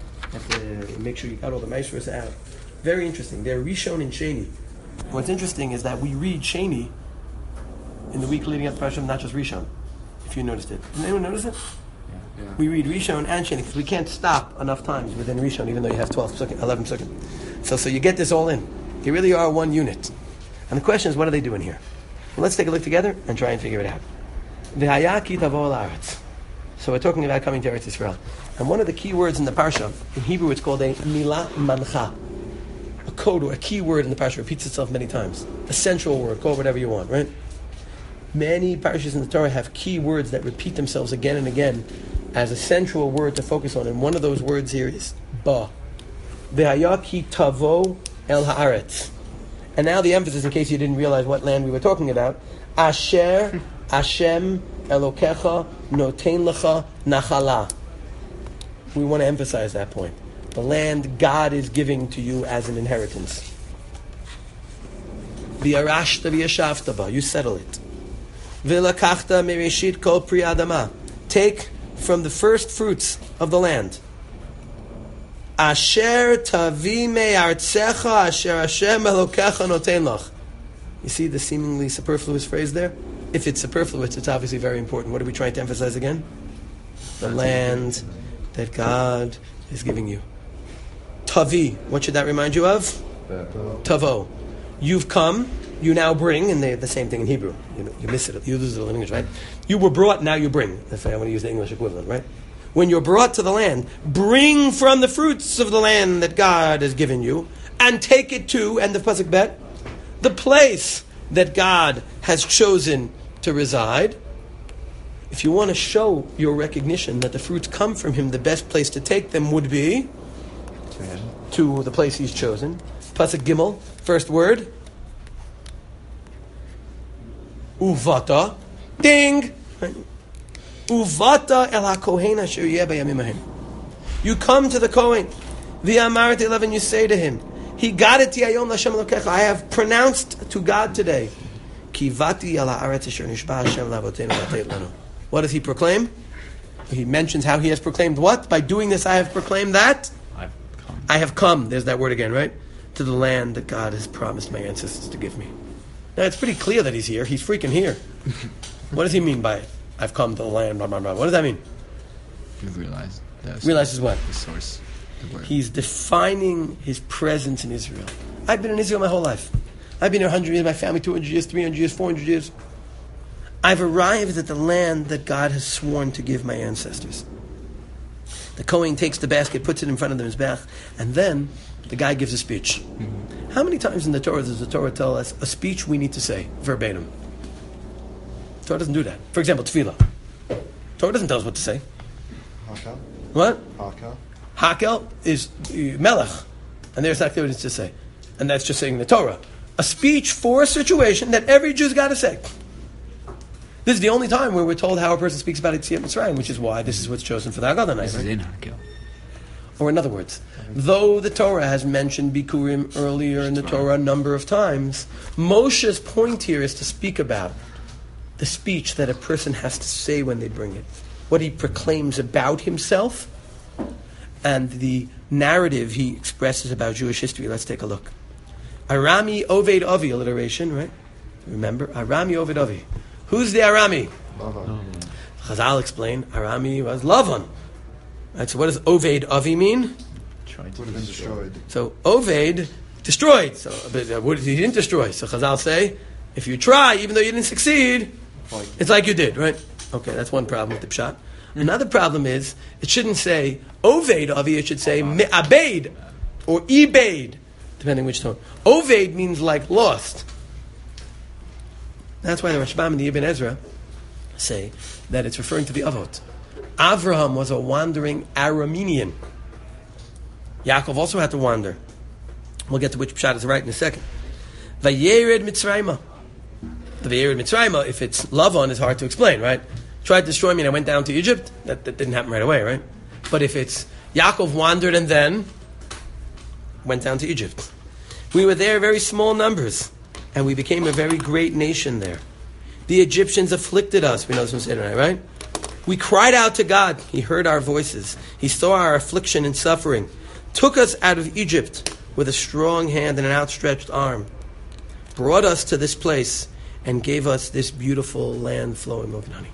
to make sure you got all the Maisros out. Very interesting. They're Rishon and Sheni. What's interesting is that we read Sheni in the week leading up to Parshat, not just Rishon, if you noticed it. Did anyone notice it? Yeah. We read Rishon and Sheni because we can't stop enough times within Rishon, even though you have 11 seconds. So you get this all in. They really are one unit. And the question is, what are they doing here? Well, let's take a look together and try and figure it out. V'haya ki tavo la'aretz. So we're talking about coming to Eretz Yisrael. And one of the key words in the Parsha, in Hebrew it's called a milah mancha. A code or a key word in the Parsha repeats itself many times. A central word, call it whatever you want, right? Many Parshas in the Torah have key words that repeat themselves again and again as a central word to focus on. And one of those words here is ba. V'haya ki tavo el haaretz. And now the emphasis, in case you didn't realize what land we were talking about, Asher Hashem Elokecha Notein Lecha Nachala. We want to emphasize that point. The land God is giving to you as an inheritance. V'yarashta v'yashavta ba. You settle it. V'lakachta mereshit kol pri adama. Take from the first fruits of the land. Asher tavi me'artzecha asher Hashem Elokecha notein lach. You see the seemingly superfluous phrase there? If it's superfluous, it's obviously very important. What are we trying to emphasize again? The land that God is giving you. Tavi, what should that remind you of? Tavo. You've come, you now bring, and they're the same thing in Hebrew. You miss it, you lose it in English, right? You were brought, now you bring. If I want to use the English equivalent, right? When you're brought to the land, bring from the fruits of the land that God has given you, and take it to, and the pasuk bet, the place that God has chosen to reside. If you want to show your recognition that the fruits come from him, the best place to take them would be to the place he's chosen. Pasuk Gimel, first word. Uvata. Ding! Uvata el ha-kohen asher yeh bayamim hahem. You come to the Kohen. V'amarti 11, you say to him, Higadati hayom l'Hashem Elokecha, I have pronounced to God today. Kivati al ha'aretz asher nishba Hashem l'avoteinu v'ateit lanu. What does he proclaim? He mentions how he has proclaimed what? By doing this I have proclaimed that? I have come. There's that word again, right? To the land that God has promised my ancestors to give me. Now it's pretty clear that he's here. He's freaking here. What does he mean by I've come to the land, blah, blah, blah? What does that mean? You realize. Realizes what? The source. The word. He's defining his presence in Israel. I've been in Israel my whole life. I've been here 100 years, my family 200 years, 300 years, 400 years. I've arrived at the land that God has sworn to give my ancestors. The Kohen takes the basket, puts it in front of the Mizbeach, and then the guy gives a speech. Mm-hmm. How many times in the Torah does the Torah tell us a speech we need to say, verbatim? The Torah doesn't do that. For example, tefillah. The Torah doesn't tell us what to say. Hakel? What? Hakel? Hakel is melech, and there's not clear what it's to say. And that's just saying the Torah. A speech for a situation that every Jew's got to say. This is the only time where we're told how a person speaks about Yetziat Mitzrayim, which is why this is what's chosen for the Haggadah night. This is in Hakel. Or in other words, though the Torah has mentioned Bikurim earlier in the Torah a number of times, Moshe's point here is to speak about the speech that a person has to say when they bring it. What he proclaims about himself and the narrative he expresses about Jewish history. Let's take a look. Arami Oved Avi alliteration, right? Remember? Arami Oved Avi. Who's the Arami? Lavan. Chazal explained Arami was Lavan. Right, so what does Oved Avi mean? Tried to Would have been destroyed. So Oved destroyed. So but, he didn't destroy. So Chazal say, if you try, even though you didn't succeed, it's like you did, right? Okay, that's one problem with the pshat. Another problem is it shouldn't say Oved Avi. It should say Me'abed or Ebed, depending which tone. Oved means like lost. That's why the Rashbam and the Ibn Ezra say that it's referring to the Avot. Avraham was a wandering Aramean. Yaakov also had to wander. We'll get to which pshat is right in a second. Vayered Mitzrayma. The Vayered Mitzrayma, if it's Lavan, is hard to explain, right? Tried to destroy me and I went down to Egypt. That didn't happen right away, right? But if it's Yaakov wandered and then went down to Egypt. We were there very small numbers. And we became a very great nation there. The Egyptians afflicted us. We know this from Seder, right? We cried out to God. He heard our voices. He saw our affliction and suffering. Took us out of Egypt with a strong hand and an outstretched arm. Brought us to this place and gave us this beautiful land flowing milk and honey.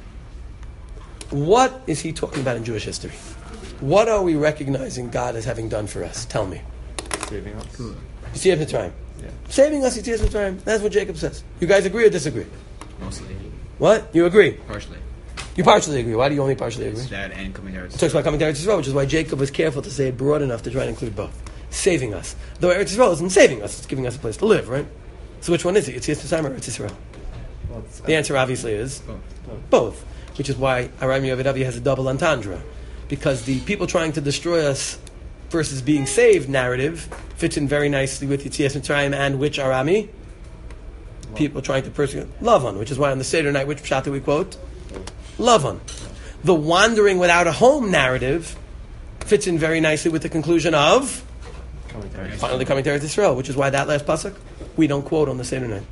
What is he talking about in Jewish history? What are we recognizing God as having done for us? Tell me. Saving us. Yetziat Mitzrayim. Yeah. Saving us, Yetziat Mitzrayim. That's what Jacob says. You guys agree or disagree? Mostly. What? You agree? Partially. You partially agree. Why do you only partially agree? It's that and coming there. It talks about coming to Eretz Yisrael, which is why Jacob was careful to say it broad enough to try and include both. Saving us. Though Eretz Yisrael isn't saving us, it's giving us a place to live, right? So which one is it? Yetziat Mitzrayim or Eretz Yisrael? Well, The answer obviously is both. Which is why Arami Oved Avi has a double entendre. Because the people trying to destroy us versus being saved narrative fits in very nicely with Yetziat Mitzrayim and which Arami? People trying to persecute Lavan, which is why on the Seder night, which pshat do we quote? Lavan. The wandering without a home narrative fits in very nicely with the conclusion of finally coming to Eretz Yisrael, which is why that last pasuk we don't quote on the Seder night.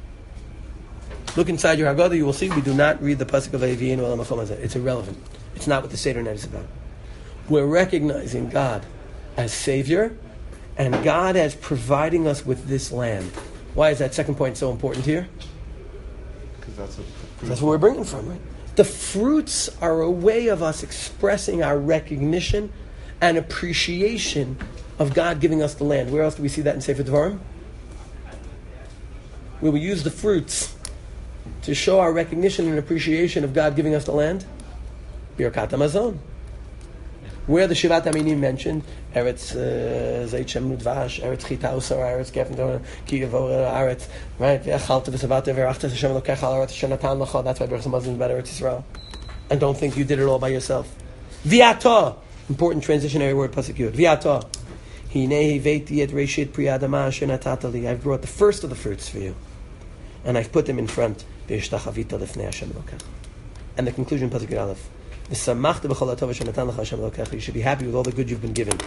Look inside your Haggadah, you will see we do not read the pasuk of Vayivinu Al HaMakom Hazeh. It's irrelevant. It's not what the Seder night is about. We're recognizing God as Savior and God as providing us with this land. Why is that second point so important here? Because That's where we're bringing from, right? The fruits are a way of us expressing our recognition and appreciation of God giving us the land. Where else do we see that in Sefer Devarim? Where we use the fruits to show our recognition and appreciation of God giving us the land? Birkat HaMazon. Where the Shivat Aminim mentioned, Eretz Zayt Shem Nudvash, Eretz Chitausar, Eretz Gefen Kiyavor, Eretz, right? Ve'achalta v'savata ve'rachta Hashem Elokecha al Eretz Asher Natan Lecha. That's why Berachos Hamazon is about Eretz Yisrael. And don't think you did it all by yourself. V'yata, important transitionary word, pasuk Yud. V'yata, Hinei Veiti et Reshit Pri Adama Asher Natata Li. I've brought the first of the fruits for you, and I've put them in front. Ve'ishtachavita lefnei Hashem Elokecha. And the conclusion, pasuk Yud Aleph. You should be happy with all the good you've been given.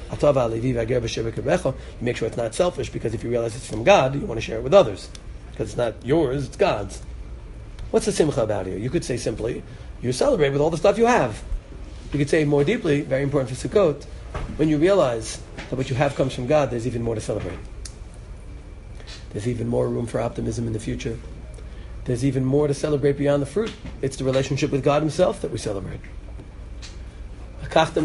You make sure it's not selfish, because if you realize it's from God, you want to share it with others. Because it's not yours, it's God's. What's the simcha about here? You could say simply, you celebrate with all the stuff you have. You could say more deeply, very important for Sukkot, when you realize that what you have comes from God, there's even more to celebrate. There's even more room for optimism in the future. There's even more to celebrate beyond the fruit. It's the relationship with God Himself that we celebrate. Right?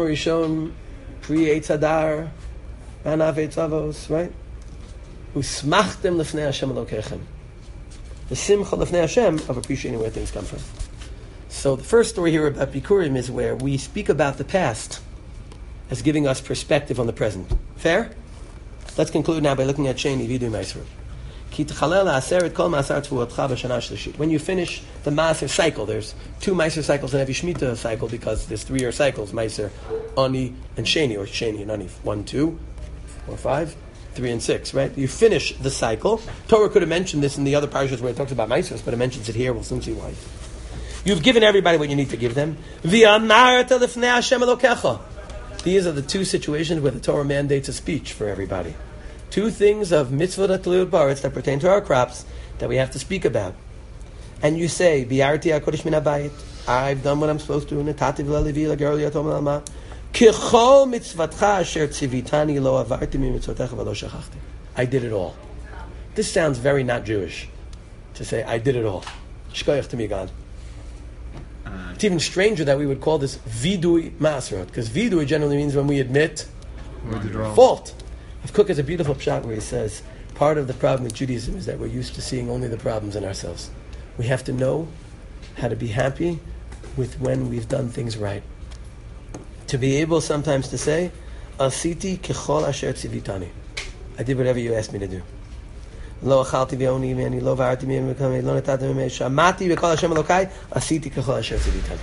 Usmachtem lefnei Hashem Elokechem. The simcha lefnei Hashem of appreciating where things come from. So the first story here about Bikurim is where we speak about the past as giving us perspective on the present. Fair? Let's conclude now by looking at Sheni Vidu Maisru. When you finish the Maaser cycle, there's 2 Maaser cycles in every Shemitah cycle, because there's 3-year cycles, Maaser, Ani, and Sheni, or Sheni and Ani. 1, 2, 4, 5, 3, and 6, right? You finish the cycle. Torah could have mentioned this in the other parashas where it talks about Maasers, but it mentions it here. We'll soon see why. You've given everybody what you need to give them. These are the 2 situations where the Torah mandates a speech for everybody. 2 things of mitzvah tliut baretz that pertain to our crops that we have to speak about. And you say, Bi'arti HaKodesh min habayit, I've done what I'm supposed to, Netati v'lalevi l'ger liyatom l'alma, K'chol mitzvatcha asher tzivitani lo avarti mitzvotecha v'lo shachachti. I did it all. This sounds very not Jewish, to say, I did it all. Shkoyach to me, God. It's even stranger that we would call this vidui masrot, because vidui generally means when we admit fault. Kook has a beautiful pshat where he says, part of the problem with Judaism is that we're used to seeing only the problems in ourselves. We have to know how to be happy with when we've done things right. To be able sometimes to say, Asiti kechol asher tzivitani. I did whatever you asked me to do. Lo achalti v'oni meni, lo v'arti meni v'kamei, lo netati meni, shamati v'kol Hashem Elokai, asiti kechol asher tzivitani.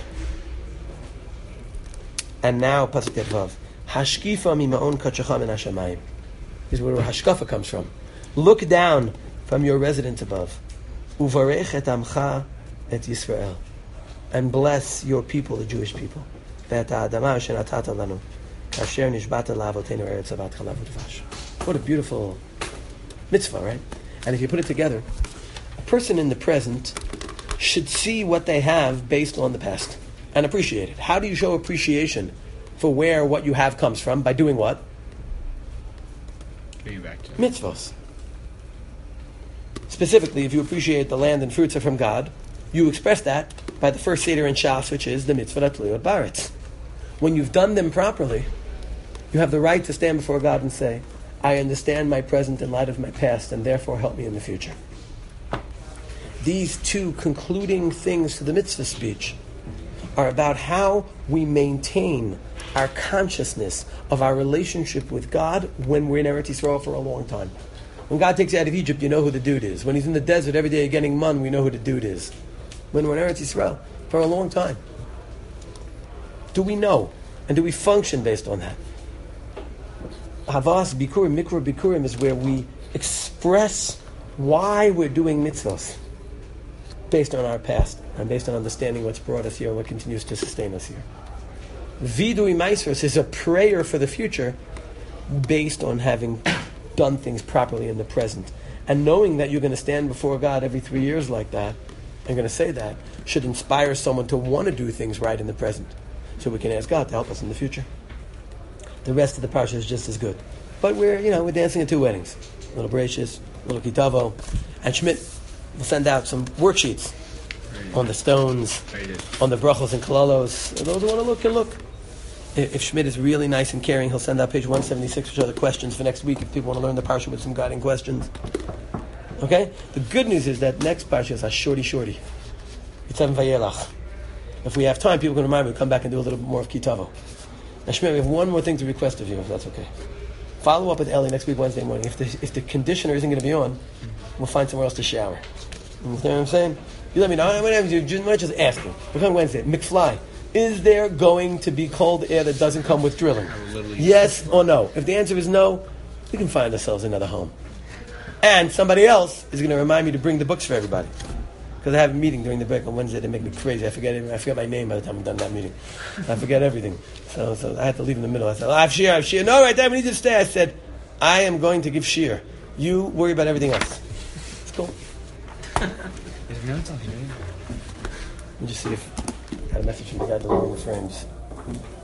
And now, pasuk Vav, hashkifa mima'on katshacha min hashamayim. Is where hashkafa comes from. Look down from your residence above. Uvarech et amcha et Yisrael. And bless your people, the Jewish people. What a beautiful mitzvah, right? And if you put it together, a person in the present should see what they have based on the past and appreciate it. How do you show appreciation for where what you have comes from? By doing what? Back to mitzvahs. Specifically, if you appreciate the land and fruits are from God, you express that by the first Seder in Shas, which is the mitzvah tliut baretz. When you've done them properly, you have the right to stand before God and say, I understand my present in light of my past, and therefore help me in the future. These 2 concluding things to the mitzvah speech are about how we maintain our consciousness of our relationship with God when we're in Eretz Yisrael for a long time. When God takes you out of Egypt, you know who the dude is. When He's in the desert every day you're getting mun, we know who the dude is. When we're in Eretz Yisrael for a long time. Do we know? And do we function based on that? Havas Bikurim, Mikra Bikurim is where we express why we're doing mitzvahs based on our past and based on understanding what's brought us here and what continues to sustain us here. Vidui Maisros is a prayer for the future based on having done things properly in the present. And knowing that you're going to stand before God every 3 years like that, and going to say that, should inspire someone to want to do things right in the present. So we can ask God to help us in the future. The rest of the parsha is just as good. But we're dancing at 2 weddings. A little Bereshis, a little Kitavo. And Schmidt will send out some worksheets on the stones, on the brachos and kalalos. Those who want to look can look. If Schmidt is really nice and caring, he'll send out page 176, which are the questions for next week if people want to learn the parsha with some guiding questions. Okay? The good news is that next parsha is a shorty. It's 7 Vayelach. If we have time, people can remind me to come back and do a little bit more of Kitavo. Now, Shmuel, we have one more thing to request of you, if that's okay. Follow up with Ellie next week, Wednesday morning. If the conditioner isn't going to be on, we'll find somewhere else to shower. You understand what I'm saying? You let me know. Whatever you just asking. We'll come Wednesday. McFly, is there going to be cold air that doesn't come with drilling? Yes or no? If the answer is no, we can find ourselves another home. And somebody else is going to remind me to bring the books for everybody. Because I have a meeting during the break on Wednesday. They make me crazy. I forget my name by the time I'm done that meeting. I forget everything. So I had to leave in the middle. I said, I have shir. No, right there, we need to stay. I said, I am going to give shir. You worry about everything else. It's cool. There's no time. Let me just see if I got a message from the guy delivering the frames.